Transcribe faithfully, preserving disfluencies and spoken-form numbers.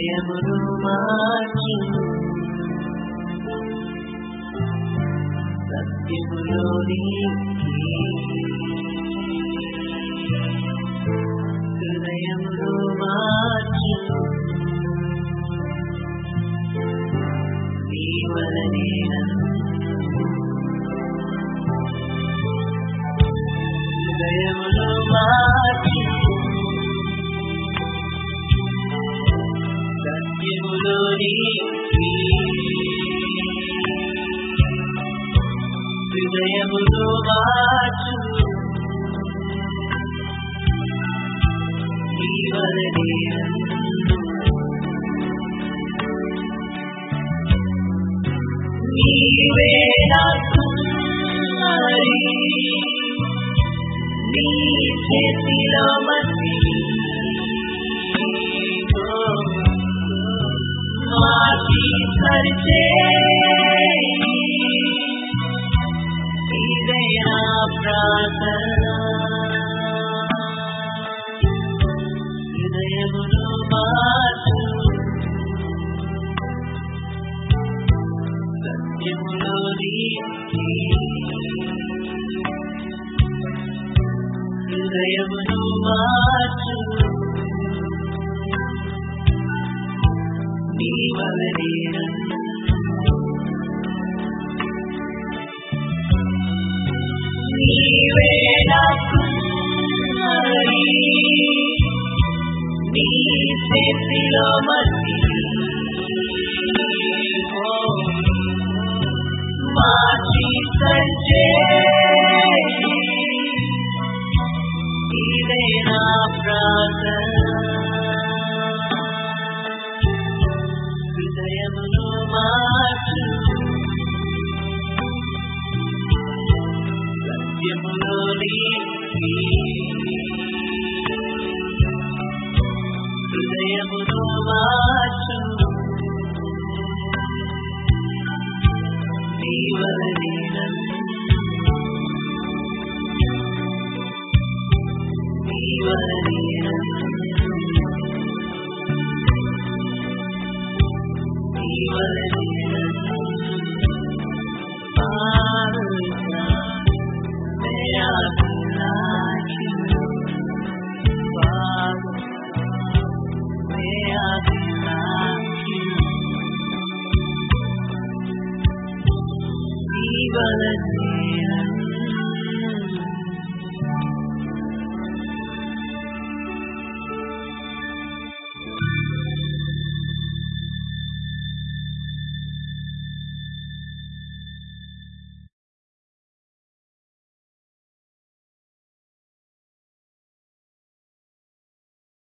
హృదయమును మార్చు సత్యములోని హృదయమును మార్చు నీ వలనే హృదయమును మార్చు సత్యములోని హృదయమును మార్చు నీ వలనే నీవే నాకు మరి నీ చేతిలో మసి మార్చి సరిచేయి ఇదే నా ప్రార్థన హృదయమును మార్చు సత్యములోని హృదయమును మార్చు నీ వలనే నీవే నాకు మరి నీ చేతిలో మసి మార్చి సరిచేయి ఇదే నా ప్రార్థన హృదయమును మార్చు సత్యములోని హృదయమును మార్చు నీ వలనే నీ వలనే నీ వలనే Father, may I be like you.